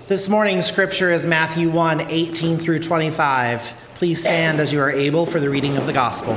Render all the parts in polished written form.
This morning's scripture is Matthew 1:18 through 25. Please stand as you are able for the reading of the gospel.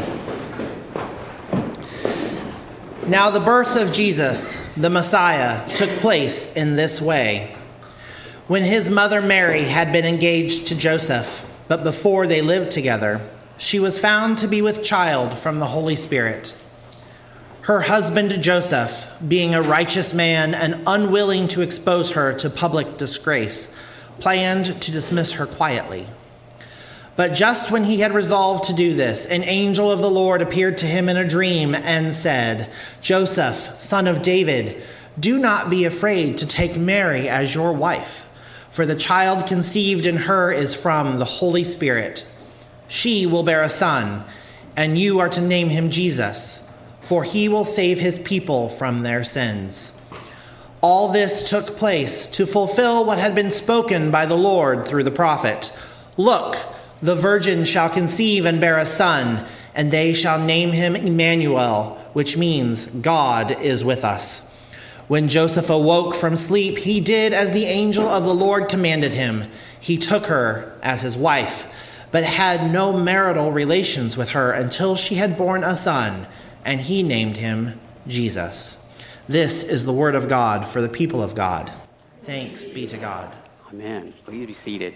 Now the birth of Jesus, the Messiah, took place in this way. When his mother Mary had been engaged to Joseph, but before they lived together, she was found to be with child from the Holy Spirit. Her husband Joseph, being a righteous man and unwilling to expose her to public disgrace, planned to dismiss her quietly. But just when he had resolved to do this, an angel of the Lord appeared to him in a dream and said, "Joseph, son of David, do not be afraid to take Mary as your wife, for the child conceived in her is from the Holy Spirit. She will bear a son, and you are to name him Jesus, for he will save his people from their sins." All this took place to fulfill what had been spoken by the Lord through the prophet. "Look, the virgin shall conceive and bear a son, and they shall name him Emmanuel," which means God is with us. When Joseph awoke from sleep, he did as the angel of the Lord commanded him. He took her as his wife, but had no marital relations with her until she had borne a son, and he named him Jesus. This is the word of God for the people of God. Thanks be to God. Amen. Please be seated.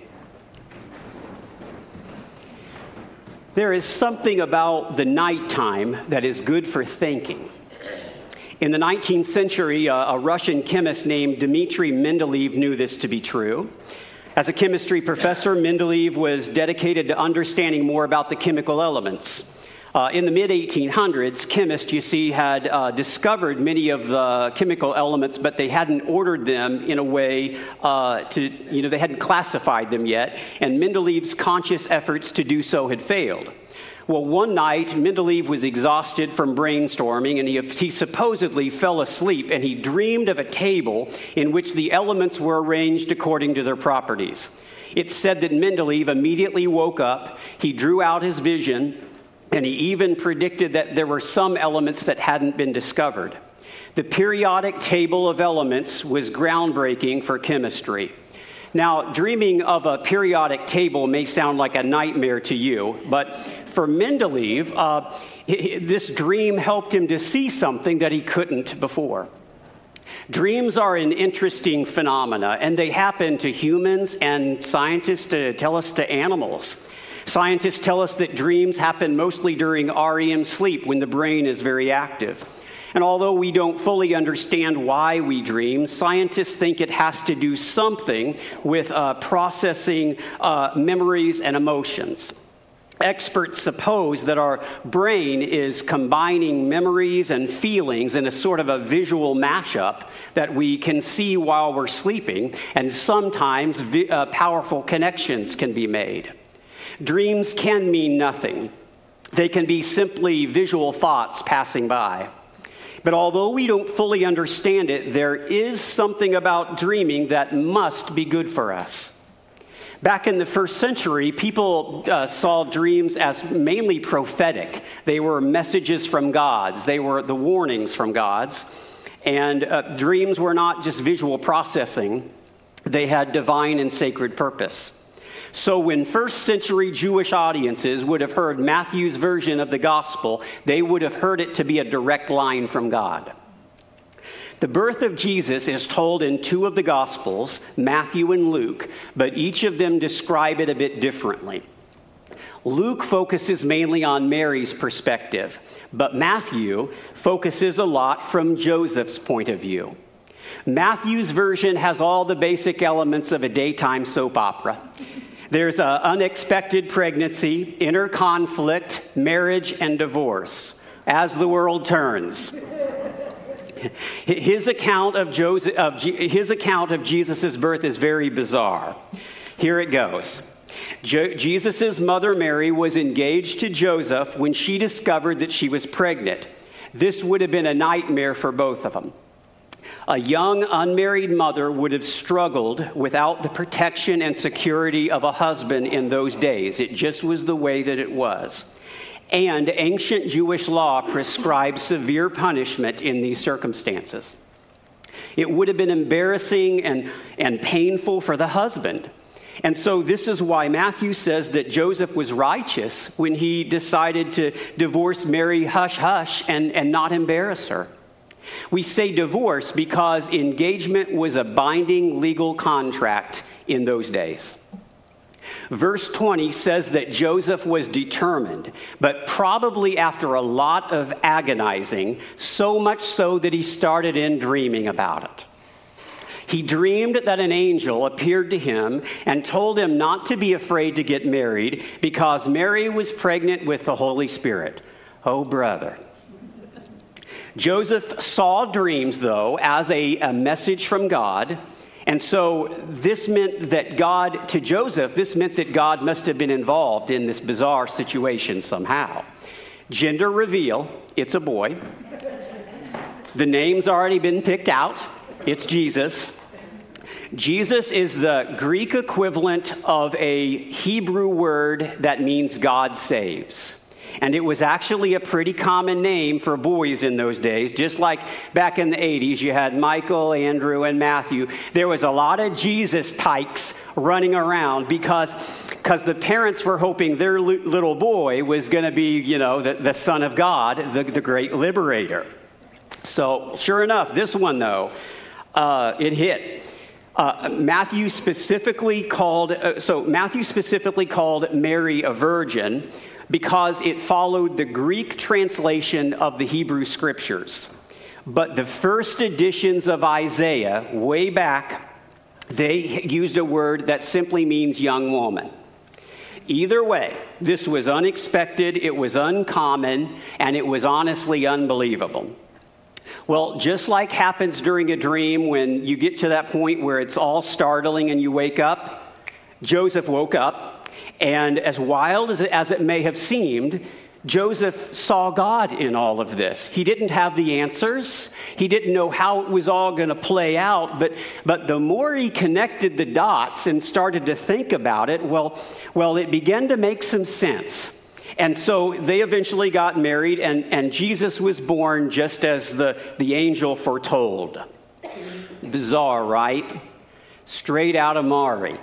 There is something about the nighttime that is good for thinking. In the 19th century, a Russian chemist named Dmitry Mendeleev knew this to be true. As a chemistry professor, Mendeleev was dedicated to understanding more about the chemical elements. In the mid-1800s, chemists, you see, had discovered many of the chemical elements, but they hadn't ordered them in a way they hadn't classified them yet, and Mendeleev's conscious efforts to do so had failed. Well, one night, Mendeleev was exhausted from brainstorming, and he supposedly fell asleep, and he dreamed of a table in which the elements were arranged according to their properties. It's said that Mendeleev immediately woke up, he drew out his vision, and he even predicted that there were some elements that hadn't been discovered. The periodic table of elements was groundbreaking for chemistry. Now, dreaming of a periodic table may sound like a nightmare to you, but for Mendeleev, this dream helped him to see something that he couldn't before. Dreams are an interesting phenomena, and they happen to humans, and scientists tell us to animals. Scientists tell us that dreams happen mostly during REM sleep when the brain is very active. And although we don't fully understand why we dream, scientists think it has to do something with processing memories and emotions. Experts suppose that our brain is combining memories and feelings in a sort of a visual mashup that we can see while we're sleeping, and sometimes powerful connections can be made. Dreams can mean nothing. They can be simply visual thoughts passing by. But although we don't fully understand it, there is something about dreaming that must be good for us. Back in the first century, people saw dreams as mainly prophetic. They were messages from gods. They were the warnings from gods. And dreams were not just visual processing. They had divine and sacred purpose. So when first century Jewish audiences would have heard Matthew's version of the gospel, they would have heard it to be a direct line from God. The birth of Jesus is told in two of the gospels, Matthew and Luke, but each of them describe it a bit differently. Luke focuses mainly on Mary's perspective, but Matthew focuses a lot from Joseph's point of view. Matthew's version has all the basic elements of a daytime soap opera. There's an unexpected pregnancy, inner conflict, marriage, and divorce as the world turns. His account of Jesus' birth is very bizarre. Here it goes. Jesus' mother Mary was engaged to Joseph when she discovered that she was pregnant. This would have been a nightmare for both of them. A young, unmarried mother would have struggled without the protection and security of a husband in those days. It just was the way that it was. And ancient Jewish law prescribed severe punishment in these circumstances. It would have been embarrassing and painful for the husband. And so this is why Matthew says that Joseph was righteous when he decided to divorce Mary hush-hush and not embarrass her. We say divorce because engagement was a binding legal contract in those days. Verse 20 says that Joseph was determined, but probably after a lot of agonizing, so much so that he started in dreaming about it. He dreamed that an angel appeared to him and told him not to be afraid to get married because Mary was pregnant with the Holy Spirit. Oh, brother. Joseph saw dreams, though, as a message from God. And so this meant that this meant that God must have been involved in this bizarre situation somehow. Gender reveal, it's a boy. The name's already been picked out. It's Jesus. Jesus is the Greek equivalent of a Hebrew word that means God saves. And it was actually a pretty common name for boys in those days. Just like back in the 80s, you had Michael, Andrew, and Matthew. There was a lot of Jesus tykes running around because the parents were hoping their little boy was going to be, the Son of God, the great liberator. So sure enough, this one, though, it hit. Matthew specifically called Mary a virgin because it followed the Greek translation of the Hebrew Scriptures. But the first editions of Isaiah, way back, they used a word that simply means young woman. Either way, this was unexpected, it was uncommon, and it was honestly unbelievable. Well, just like happens during a dream when you get to that point where it's all startling and you wake up, Joseph woke up, and as wild as it may have seemed, Joseph saw God in all of this. He didn't have the answers. He didn't know how it was all going to play out, but the more he connected the dots and started to think about it, well, it began to make some sense. And so they eventually got married, and Jesus was born just as the angel foretold. Bizarre, right? Straight out of Mari.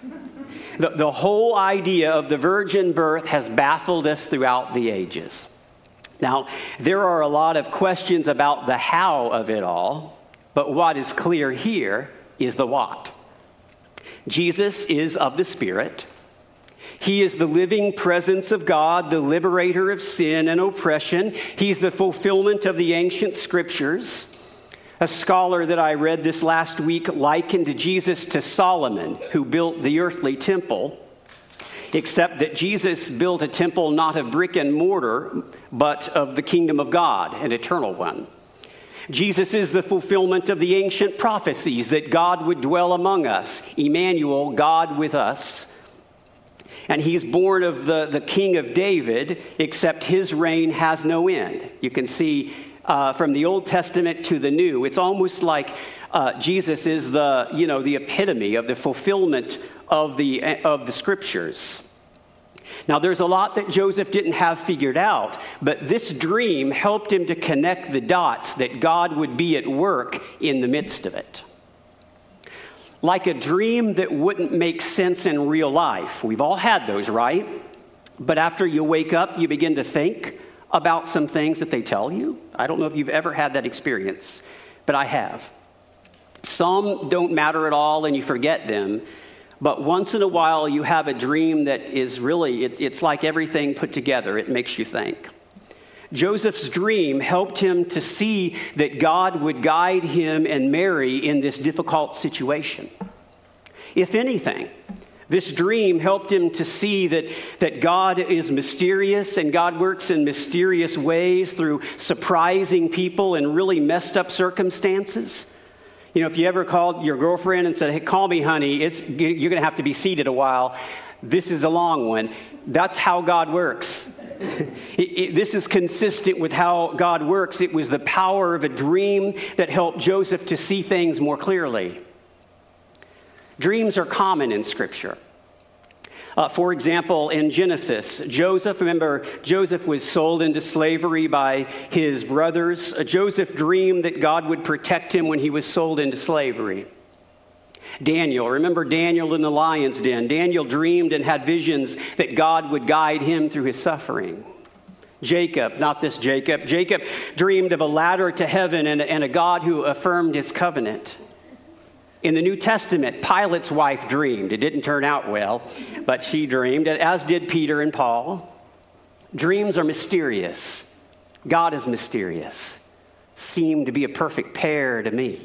The whole idea of the virgin birth has baffled us throughout the ages. Now, there are a lot of questions about the how of it all, but what is clear here is the what. Jesus is of the Spirit. He is the living presence of God, the liberator of sin and oppression. He's the fulfillment of the ancient scriptures. A scholar that I read this last week likened Jesus to Solomon, who built the earthly temple, except that Jesus built a temple not of brick and mortar, but of the kingdom of God, an eternal one. Jesus is the fulfillment of the ancient prophecies that God would dwell among us, Emmanuel, God with us. And he's born of the king of David, except his reign has no end. You can see from the Old Testament to the New, it's almost like Jesus is the epitome of the fulfillment of the scriptures. Now, there's a lot that Joseph didn't have figured out, but this dream helped him to connect the dots that God would be at work in the midst of it. Like a dream that wouldn't make sense in real life. We've all had those, right? But after you wake up, you begin to think about some things that they tell you. I don't know if you've ever had that experience, but I have. Some don't matter at all and you forget them. But once in a while, you have a dream that is really, it's like everything put together. It makes you think. Joseph's dream helped him to see that God would guide him and Mary in this difficult situation. If anything, this dream helped him to see that God is mysterious and God works in mysterious ways through surprising people in really messed up circumstances. You know, if you ever called your girlfriend and said, "Hey, call me, honey, you're going to have to be seated a while. This is a long one." That's how God works. This is consistent with how God works. It was the power of a dream that helped Joseph to see things more clearly. Dreams are common in Scripture. For example, in Genesis, Joseph was sold into slavery by his brothers. Joseph dreamed that God would protect him when he was sold into slavery. Remember Daniel in the lion's den. Daniel dreamed and had visions that God would guide him through his suffering. Jacob dreamed of a ladder to heaven and a God who affirmed his covenant. In the New Testament, Pilate's wife dreamed. It didn't turn out well, but she dreamed, as did Peter and Paul. Dreams are mysterious. God is mysterious. Seem to be a perfect pair to me.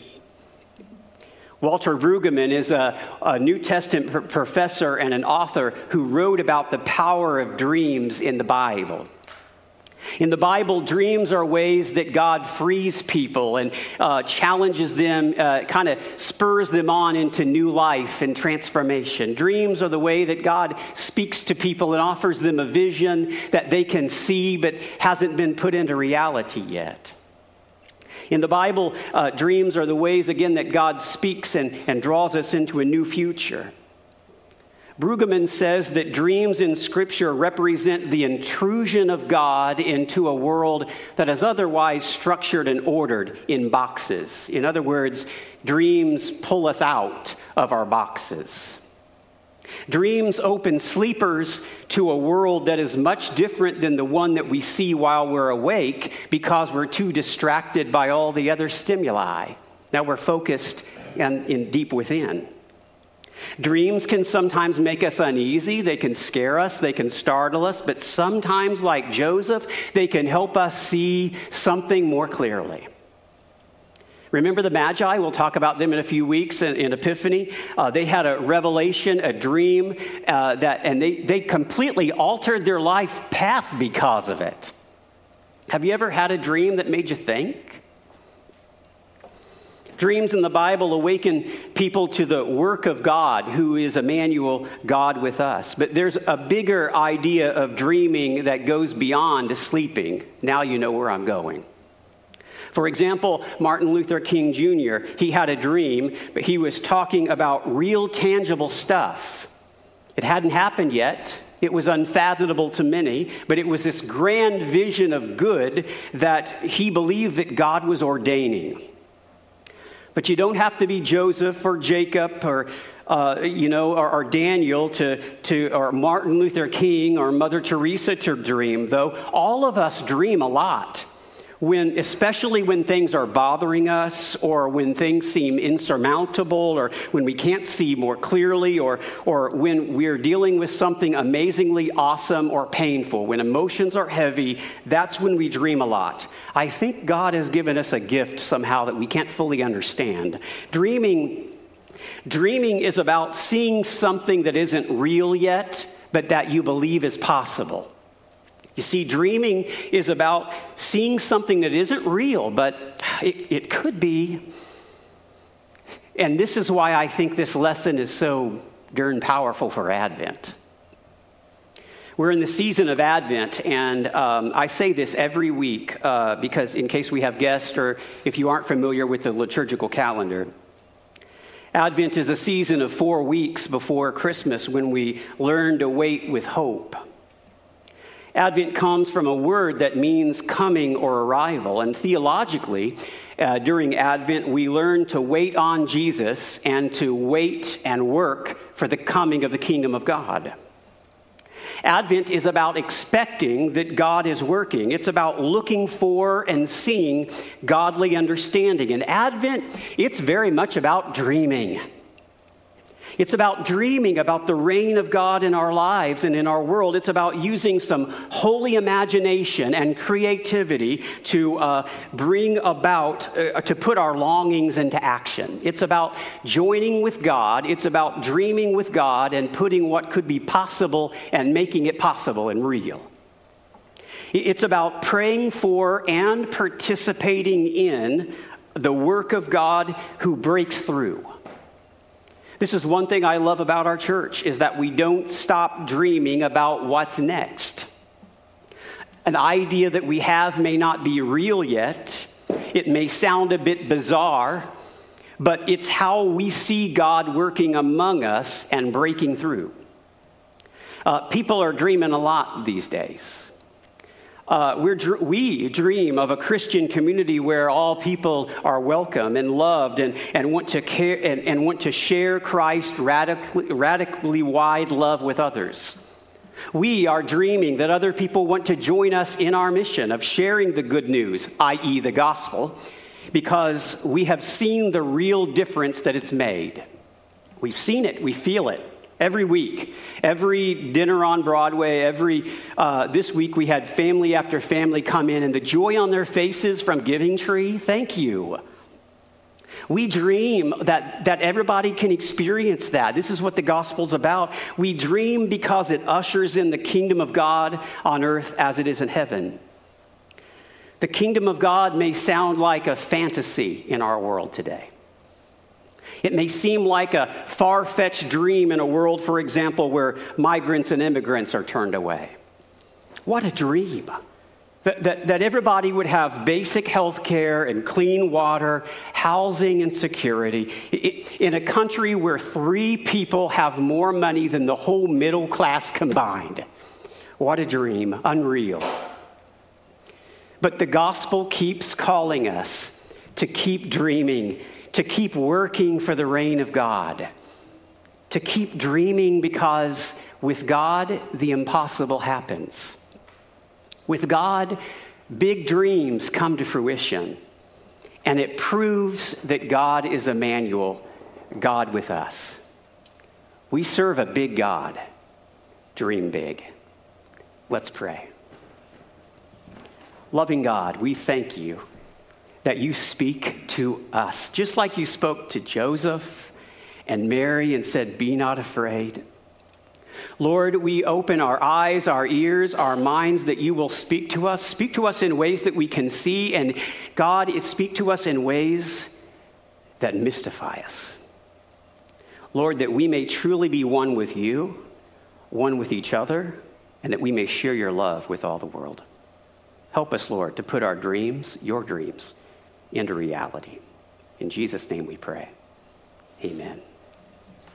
Walter Brueggemann is a New Testament professor and an author who wrote about the power of dreams in the Bible. In the Bible, dreams are ways that God frees people and challenges them, kind of spurs them on into new life and transformation. Dreams are the way that God speaks to people and offers them a vision that they can see but hasn't been put into reality yet. In the Bible, dreams are the ways, again, that God speaks and draws us into a new future. Brueggemann says that dreams in Scripture represent the intrusion of God into a world that is otherwise structured and ordered in boxes. In other words, dreams pull us out of our boxes. Dreams open sleepers to a world that is much different than the one that we see while we're awake because we're too distracted by all the other stimuli. Now we're focused in deep within. Dreams can sometimes make us uneasy, they can scare us, they can startle us, but sometimes, like Joseph, they can help us see something more clearly. Remember the Magi? We'll talk about them in a few weeks in Epiphany. They had a revelation, a dream, and they completely altered their life path because of it. Have you ever had a dream that made you think? Dreams in the Bible awaken people to the work of God, who is Emmanuel, God with us. But there's a bigger idea of dreaming that goes beyond sleeping. Now you know where I'm going. For example, Martin Luther King Jr., he had a dream, but he was talking about real tangible stuff. It hadn't happened yet. It was unfathomable to many, but it was this grand vision of good that he believed that God was ordaining. But you don't have to be Joseph or Jacob or Daniel or Martin Luther King or Mother Teresa to dream, though. All of us dream a lot, especially when things are bothering us or when things seem insurmountable or when we can't see more clearly or when we're dealing with something amazingly awesome or painful. When emotions are heavy, that's when we dream a lot. I think God has given us a gift somehow that we can't fully understand. Dreaming is about seeing something that isn't real yet, but that you believe is possible. You see, dreaming is about seeing something that isn't real, but it could be. And this is why I think this lesson is so darn powerful for Advent. We're in the season of Advent, and I say this every week because in case we have guests or if you aren't familiar with the liturgical calendar, Advent is a season of 4 weeks before Christmas when we learn to wait with hope. Advent comes from a word that means coming or arrival. And theologically, during Advent, we learn to wait on Jesus and to wait and work for the coming of the kingdom of God. Advent is about expecting that God is working. It's about looking for and seeing godly understanding. And Advent, it's very much about dreaming. It's about dreaming about the reign of God in our lives and in our world. It's about using some holy imagination and creativity to bring about, to put our longings into action. It's about joining with God. It's about dreaming with God and putting what could be possible and making it possible and real. It's about praying for and participating in the work of God who breaks through. This is one thing I love about our church, is that we don't stop dreaming about what's next. An idea that we have may not be real yet. It may sound a bit bizarre, but it's how we see God working among us and breaking through. People are dreaming a lot these days. We dream of a Christian community where all people are welcome and loved and want to care and want to share Christ's radically wide love with others. We are dreaming that other people want to join us in our mission of sharing the good news, i.e. the gospel, because we have seen the real difference that it's made. We've seen it, we feel it. Every week, every dinner on Broadway, this week we had family after family come in, and the joy on their faces from Giving Tree, thank you. We dream that everybody can experience that. This is what the gospel's about. We dream because it ushers in the kingdom of God on earth as it is in heaven. The kingdom of God may sound like a fantasy in our world today. It may seem like a far-fetched dream in a world, for example, where migrants and immigrants are turned away. What a dream. That everybody would have basic health care and clean water, housing and security, in a country where 3 people have more money than the whole middle class combined. What a dream. Unreal. But the gospel keeps calling us to keep dreaming, to keep working for the reign of God, to keep dreaming, because with God, the impossible happens. With God, big dreams come to fruition, and it proves that God is Emmanuel, God with us. We serve a big God. Dream big. Let's pray. Loving God, we thank you that you speak to us, just like you spoke to Joseph and Mary and said, "Be not afraid." Lord, we open our eyes, our ears, our minds, that you will speak to us in ways that we can see, and God, speak to us in ways that mystify us. Lord, that we may truly be one with you, one with each other, and that we may share your love with all the world. Help us, Lord, to put our dreams, your dreams, into reality. In Jesus' name we pray. Amen.